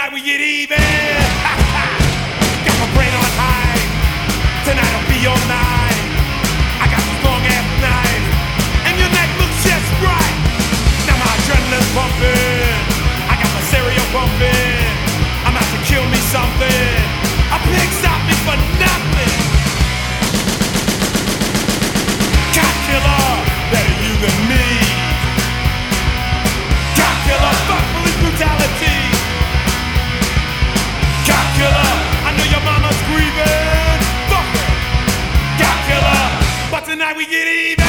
tonight we get even. Got my brain on high. Tonight I'll be all night. I got this long ass knife, and your neck looks just right. Now my adrenaline's pumping. I got my stereo pumping. I'm out to kill me something. A pig stopped me for nothing. Cop killer, better you than me. Cop killer, fuck police brutality. Cop killer, I know your mama's grieving. Fuck her. Cop killer, but tonight we get even.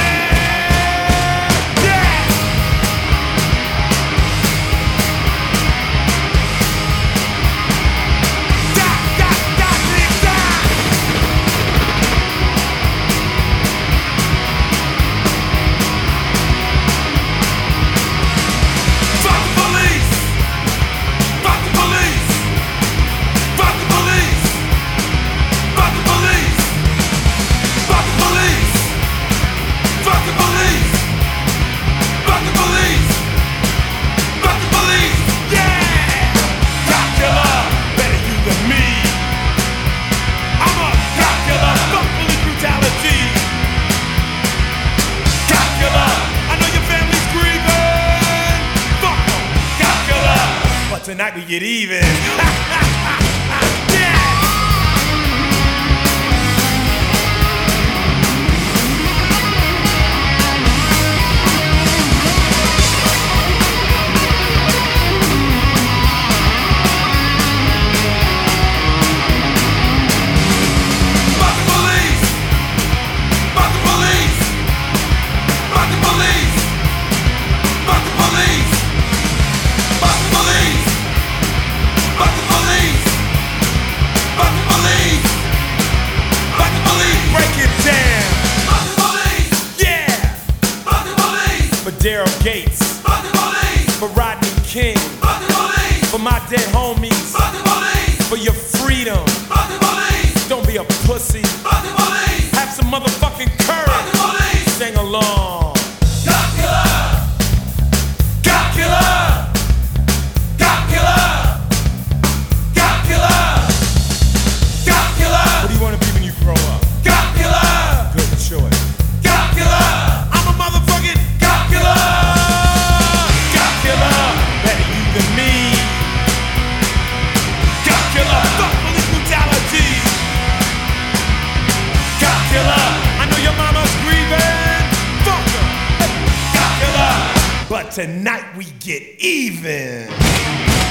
Tonight we get even. Daryl Gates, fuck the police. For Rodney King, fuck the police. For my dead homies, fuck the police. For your freedom, fuck the police. Don't be a pussy, fuck the police. Have some motherfucking courage, fuck the police. Sing along. Cop killer, cop killer, cop killer, cop killer, cop killer. What do you want to be when you grow up? Cop killer. Good choice. Cop killer. I'm a motherfucking cop killer. Cop killer, better you than me. Cop killer, fuck police brutality. Cop killer, I know your mama's grieving. Fuck her. Cop killer, but tonight we get even.